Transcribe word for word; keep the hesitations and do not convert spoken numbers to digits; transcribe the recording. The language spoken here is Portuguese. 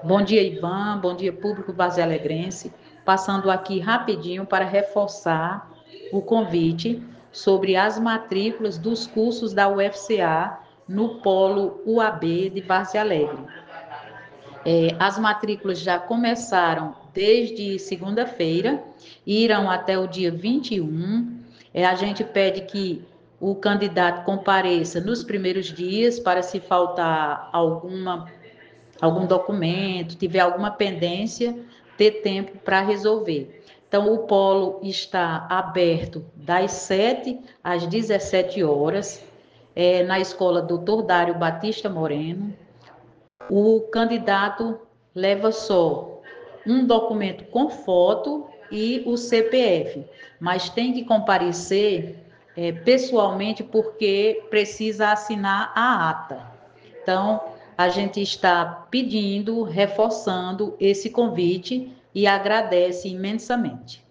Bom dia, Ivan. Bom dia, público base-alegrense. Passando aqui rapidinho para reforçar o convite sobre as matrículas dos cursos da U F C A no Polo U A B de Várzea Alegre. É, as matrículas já começaram desde segunda-feira e irão até o dia vinte e um. É, a gente pede que o candidato compareça nos primeiros dias para, se faltar alguma algum documento, tiver alguma pendência, ter tempo para resolver. Então, o polo está aberto das sete às dezessete horas, é, na escola doutor Dário Batista Moreno. O candidato leva só um documento com foto e o C P F, mas tem que comparecer é, pessoalmente porque precisa assinar a ata. Então, a gente está pedindo, reforçando esse convite e agradece imensamente.